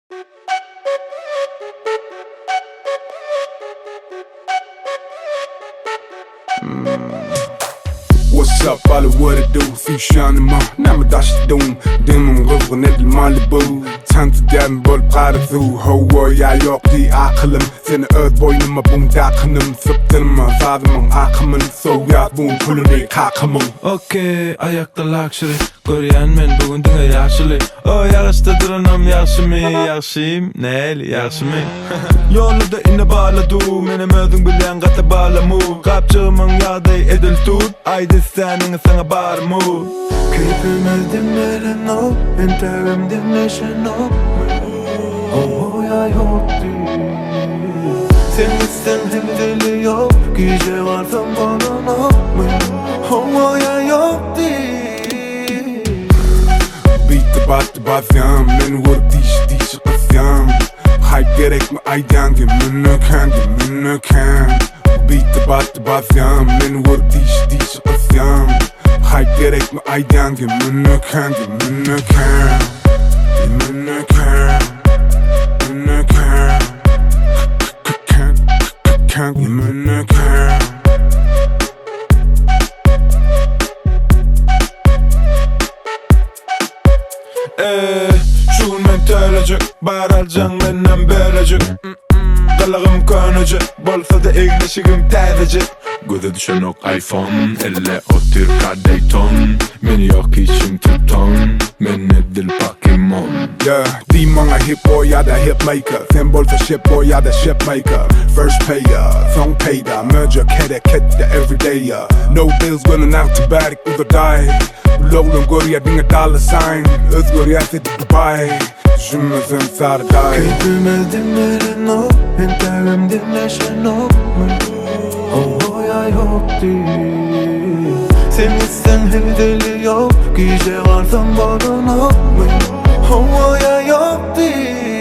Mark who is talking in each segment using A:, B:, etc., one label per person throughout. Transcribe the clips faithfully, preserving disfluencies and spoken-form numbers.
A: What's up, alla what it do? Fusion ma, nama dash dum. Demon rövren edel Malibu. Tante'den bol brættet ud. Hover jeg yok de aklım. Seni öd boynuma bum dakınım. Sıptırma zadımın akımın. Soğuyat bum kulunu kakımın.
B: Okey, ayakta luxury. Görýän men bugün diňe ýaşyly. O ýaraşda duranam ýaşymy, ýaşym, näli ýaşymy. Ýolda ine balady, menem özüň bilen gata balamy. Gapçymyň ýagdaý edil tut, aýdy säniň saňa barmy. Keyfimiz dinleren o, enterim dinleşen o. O ya yokdy. Sen isten hem dili yok, gece varsan bana o ya yokdy.
A: Battı bazyam, men vur diş diş qısyam. Hype gerek mi aydan ki münöken ki münöken. Bitti battı bazyam, men vur diş diş qısyam. Hype gerek mi aydan ki münöken ki münöken. Münöken, münöken. K-k-k-k-k-k münöken.
B: Eee, şul men tölecek, baralcan menden berecek. Dalagım könecek, bolsa da egleşigim täzecek. Göze düşen ok iPhone, elle otur Dayton. Meni yok içim tuton, men edil Pokemon.
A: Yeah, de många hip-boy, ja da hitmaker. Sen bolsa shitboy, ja da shipmaker. First payer, song payda. Merger, kette, kette, everyday ya. No bills running out to back, uda die. Lålen går jag dinga dollar sign. Özgür jag sitter Dubai. Düşünmesen sarı day.
B: Keyfimiz dinleren o, enterim dinleşen o. O ya yokdy. Sen isten hem dili yok, gece varsan bana o ya yokdy.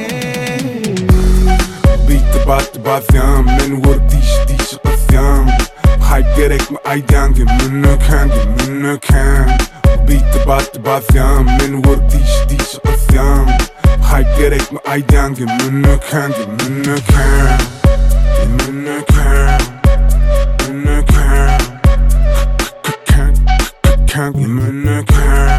A: Bitti battı bazyam, men vur diş diş qısyam. Hype gerek mi aydan ki münöken ki münöken. Bitti battı bazyam, men vur diş diş qısyam. Hype gerek mi aydan ki münöken ki münöken. Münöken, münöken. K-k-k-k-k münöken.